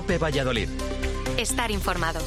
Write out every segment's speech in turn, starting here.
COPE Valladolid. Estar informado.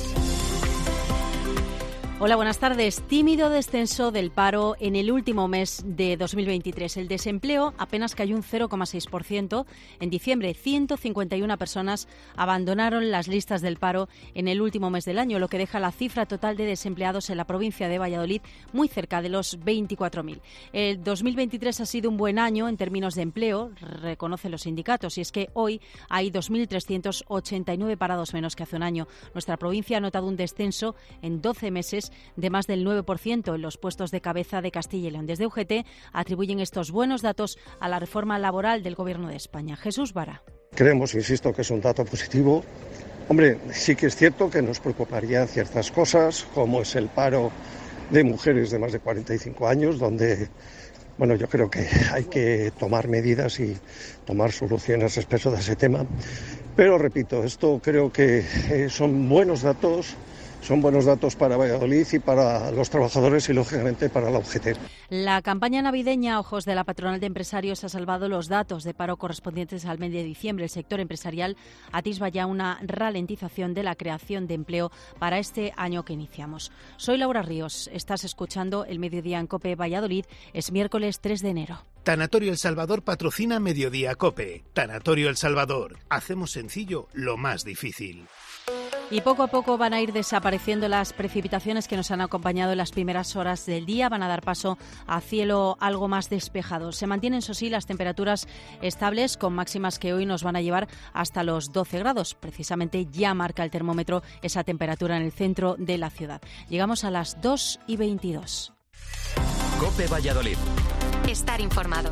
Hola, buenas tardes. Tímido descenso del paro en el último mes de 2023. El desempleo apenas cayó un 0,6%. En diciembre, 151 personas abandonaron las listas del paro en el último mes del año, lo que deja la cifra total de desempleados en la provincia de Valladolid muy cerca de los 24.000. El 2023 ha sido un buen año en términos de empleo, reconocen los sindicatos, y es que hoy hay 2.389 parados menos que hace un año. Nuestra provincia ha notado un descenso en 12 meses de más del 9% en los puestos de cabeza de Castilla y León. Desde UGT atribuyen estos buenos datos a la reforma laboral del Gobierno de España. Jesús Vara. Creemos, insisto, que es un dato positivo. Hombre, sí que es cierto que nos preocuparían ciertas cosas, como es el paro de mujeres de más de 45 años, donde, bueno, yo creo que hay que tomar medidas y tomar soluciones respecto de ese tema. Pero repito, esto creo que son buenos datos. Son buenos datos para Valladolid y para los trabajadores y, lógicamente, para la UGT. La campaña navideña a ojos de la patronal de empresarios ha salvado los datos de paro correspondientes al mes de diciembre. El sector empresarial atisba ya una ralentización de la creación de empleo para este año que iniciamos. Soy Laura Ríos. Estás escuchando El Mediodía en COPE Valladolid. Es miércoles 3 de enero. Tanatorio El Salvador patrocina Mediodía COPE. Tanatorio El Salvador. Hacemos sencillo lo más difícil. Y poco a poco van a ir desapareciendo las precipitaciones que nos han acompañado en las primeras horas del día. Van a dar paso a cielo algo más despejado. Se mantienen, eso sí, las temperaturas estables, con máximas que hoy nos van a llevar hasta los 12 grados. Precisamente ya marca el termómetro esa temperatura en el centro de la ciudad. Llegamos a las 2:22. COPE Valladolid. Estar informado.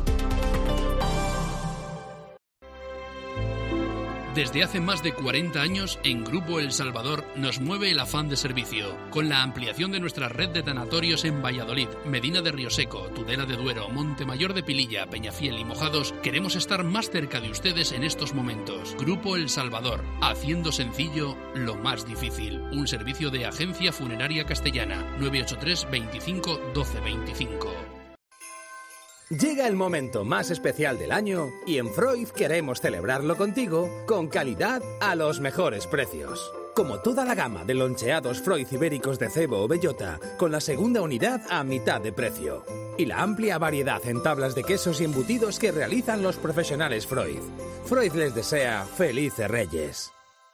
Desde hace más de 40 años, en Grupo El Salvador nos mueve el afán de servicio. Con la ampliación de nuestra red de tanatorios en Valladolid, Medina de Rioseco, Tudela de Duero, Montemayor de Pililla, Peñafiel y Mojados, queremos estar más cerca de ustedes en estos momentos. Grupo El Salvador, haciendo sencillo lo más difícil. Un servicio de Agencia Funeraria Castellana, 983 25 12 25. Llega el momento más especial del año y en Freud queremos celebrarlo contigo con calidad a los mejores precios. Como toda la gama de loncheados Freud ibéricos de cebo o bellota, con la segunda unidad a mitad de precio. Y la amplia variedad en tablas de quesos y embutidos que realizan los profesionales Freud. Freud les desea felices Reyes.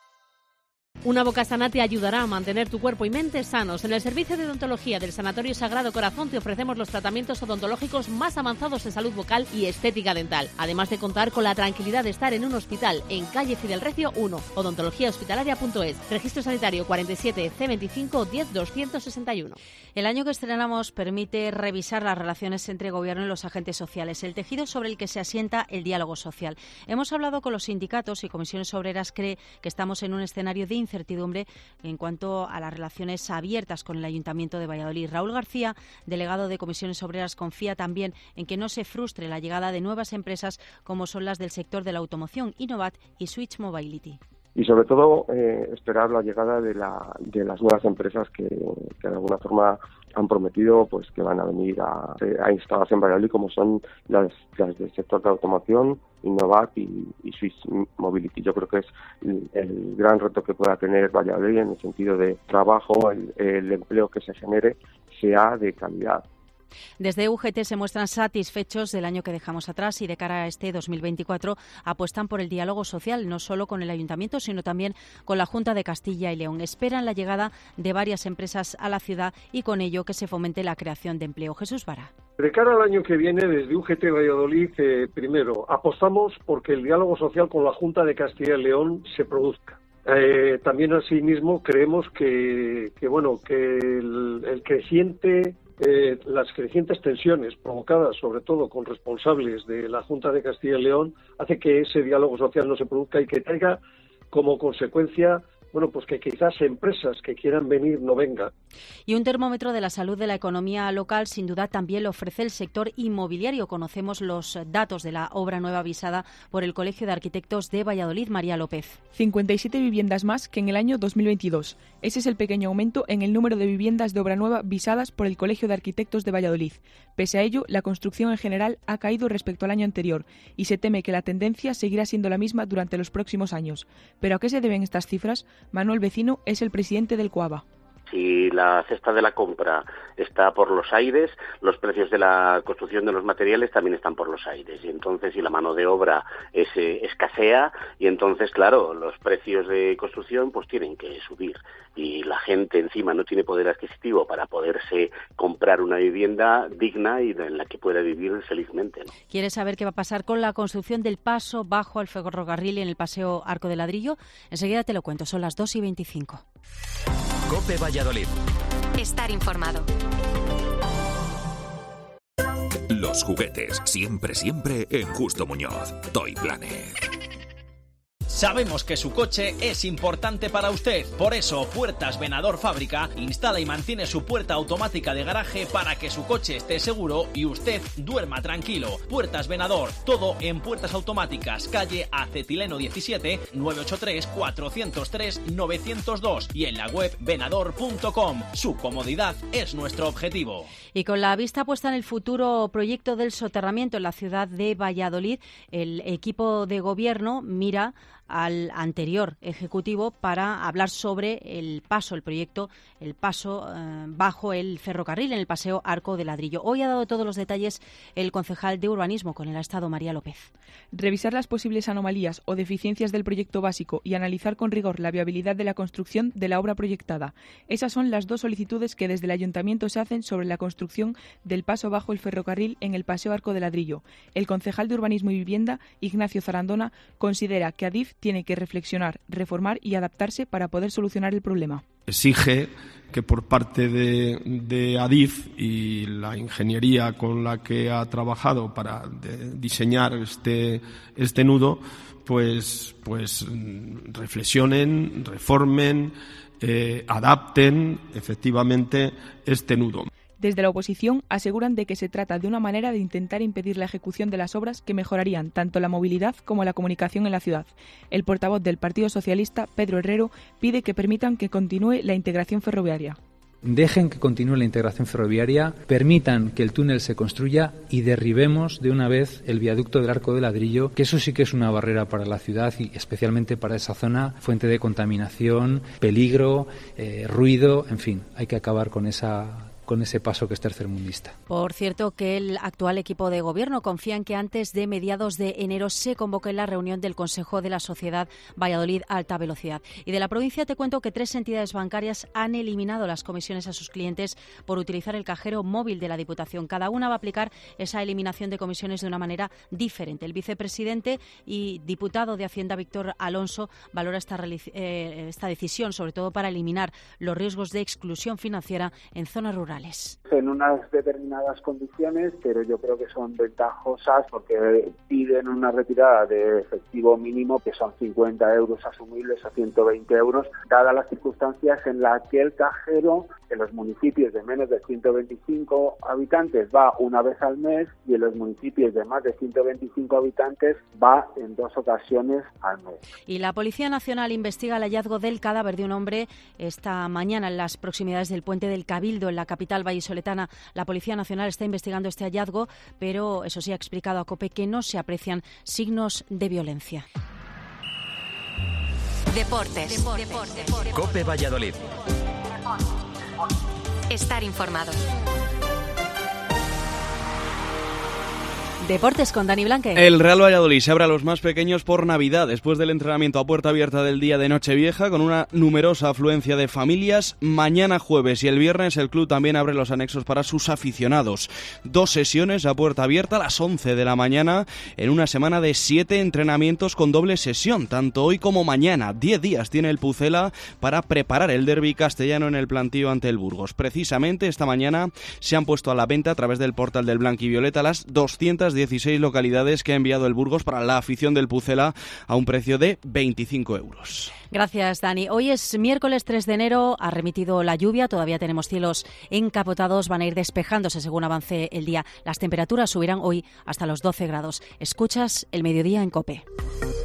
Una boca sana te ayudará a mantener tu cuerpo y mente sanos. En el servicio de odontología del Sanatorio Sagrado Corazón te ofrecemos los tratamientos odontológicos más avanzados en salud bucal y estética dental. Además de contar con la tranquilidad de estar en un hospital en calle Fidel Recio 1, odontologiahospitalaria.es. Registro sanitario 47 C25 10 261. El año que estrenamos permite revisar las relaciones entre gobierno y los agentes sociales, el tejido sobre el que se asienta el diálogo social. Hemos hablado con los sindicatos y Comisiones Obreras cree que estamos en un escenario de incertidumbre en cuanto a las relaciones abiertas con el Ayuntamiento de Valladolid. Raúl García, delegado de Comisiones Obreras, confía también en que no se frustre la llegada de nuevas empresas como son las del sector de la automoción, Innovat y Switch Mobility. Y sobre todo esperar la llegada de las nuevas empresas que de alguna forma han prometido pues que van a venir a instalarse en Valladolid, como son las del sector de automoción, Innovat y Switch Mobility. Yo creo que es el gran reto que pueda tener Valladolid en el sentido de trabajo, el empleo que se genere sea de calidad. Desde UGT se muestran satisfechos del año que dejamos atrás y de cara a este 2024 apuestan por el diálogo social, no solo con el Ayuntamiento, sino también con la Junta de Castilla y León. Esperan la llegada de varias empresas a la ciudad y con ello que se fomente la creación de empleo. Jesús Vara. De cara al año que viene, desde UGT Valladolid, primero, apostamos porque el diálogo social con la Junta de Castilla y León se produzca. También, asimismo, creemos que las crecientes tensiones provocadas, sobre todo con responsables de la Junta de Castilla y León, hace que ese diálogo social no se produzca y que traiga como consecuencia bueno, pues que quizás empresas que quieran venir no vengan. Y un termómetro de la salud de la economía local, sin duda, también lo ofrece el sector inmobiliario. Conocemos los datos de la obra nueva visada por el Colegio de Arquitectos de Valladolid. María López. 57 viviendas más que en el año 2022. Ese es el pequeño aumento en el número de viviendas de obra nueva visadas por el Colegio de Arquitectos de Valladolid. Pese a ello, la construcción en general ha caído respecto al año anterior y se teme que la tendencia seguirá siendo la misma durante los próximos años. ¿Pero a qué se deben estas cifras? Manuel Vecino es el presidente del COABA. Si la cesta de la compra está por los aires, los precios de la construcción de los materiales también están por los aires. Y entonces, si la mano de obra escasea, y entonces, claro, los precios de construcción pues tienen que subir. Y la gente encima no tiene poder adquisitivo para poderse comprar una vivienda digna y en la que pueda vivir felizmente, ¿no? ¿Quieres saber qué va a pasar con la construcción del paso bajo al ferrocarril en el Paseo Arco de Ladrillo? Enseguida te lo cuento, son las 2:25. COPE Valladolid. Estar informado. Los juguetes, siempre en Justo Muñoz. Toy Planet. Sabemos que su coche es importante para usted, por eso Puertas Venador Fábrica instala y mantiene su puerta automática de garaje para que su coche esté seguro y usted duerma tranquilo. Puertas Venador, todo en puertas automáticas, calle Acetileno 17, 983-403-902 y en la web venador.com. Su comodidad es nuestro objetivo. Y con la vista puesta en el futuro proyecto del soterramiento en la ciudad de Valladolid, el equipo de gobierno mira al anterior ejecutivo para hablar sobre el paso bajo el ferrocarril en el Paseo Arco de Ladrillo. Hoy ha dado todos los detalles el concejal de Urbanismo con el Estado, María López. Revisar las posibles anomalías o deficiencias del proyecto básico y analizar con rigor la viabilidad de la construcción de la obra proyectada. Esas son las dos solicitudes que desde el Ayuntamiento se hacen sobre la construcción del paso bajo el ferrocarril en el Paseo Arco de Ladrillo. El concejal de Urbanismo y Vivienda, Ignacio Zarandona, considera que Adif tiene que reflexionar, reformar y adaptarse para poder solucionar el problema. Exige que por parte de Adif y la ingeniería con la que ha trabajado para diseñar este nudo, pues reflexionen, reformen, adapten efectivamente este nudo. Desde la oposición aseguran de que se trata de una manera de intentar impedir la ejecución de las obras que mejorarían tanto la movilidad como la comunicación en la ciudad. El portavoz del Partido Socialista, Pedro Herrero, pide que permitan que continúe la integración ferroviaria. Dejen que continúe la integración ferroviaria, permitan que el túnel se construya y derribemos de una vez el viaducto del Arco de Ladrillo, que eso sí que es una barrera para la ciudad y especialmente para esa zona, fuente de contaminación, peligro, ruido, en fin, hay que acabar con ese paso que es tercermundista. Por cierto, que el actual equipo de gobierno confía en que antes de mediados de enero se convoque la reunión del Consejo de la Sociedad Valladolid Alta Velocidad. Y de la provincia te cuento que 3 entidades bancarias han eliminado las comisiones a sus clientes por utilizar el cajero móvil de la Diputación. Cada una va a aplicar esa eliminación de comisiones de una manera diferente. El vicepresidente y diputado de Hacienda, Víctor Alonso, valora esta decisión, sobre todo para eliminar los riesgos de exclusión financiera en zonas rurales. En unas determinadas condiciones, pero yo creo que son ventajosas porque piden una retirada de efectivo mínimo que son 50 euros asumibles a 120 euros, dadas las circunstancias en las que el cajero en los municipios de menos de 125 habitantes va una vez al mes y en los municipios de más de 125 habitantes va en 2 ocasiones al mes. Y la Policía Nacional investiga el hallazgo del cadáver de un hombre esta mañana en las proximidades del Puente del Cabildo, en la capital vallisoletana. La Policía Nacional está investigando este hallazgo, pero eso sí ha explicado a COPE que no se aprecian signos de violencia. Deportes. COPE Valladolid. Estar informado. Deportes con Dani Blanque. El Real Valladolid se abre a los más pequeños por Navidad, después del entrenamiento a puerta abierta del día de Nochevieja, con una numerosa afluencia de familias. Mañana jueves y el viernes el club también abre los anexos para sus aficionados. 2 sesiones a puerta abierta a las 11 de la mañana, en una semana de 7 entrenamientos con doble sesión, tanto hoy como mañana. 10 días tiene el Pucela para preparar el derbi castellano en el plantío ante el Burgos. Precisamente esta mañana se han puesto a la venta a través del portal del Blanquivioleta las 200 las 16 localidades que ha enviado el Burgos para la afición del Pucela a un precio de 25 euros. Gracias, Dani. Hoy es miércoles 3 de enero, ha remitido la lluvia, todavía tenemos cielos encapotados, van a ir despejándose según avance el día. Las temperaturas subirán hoy hasta los 12 grados. Escuchas El Mediodía en COPE.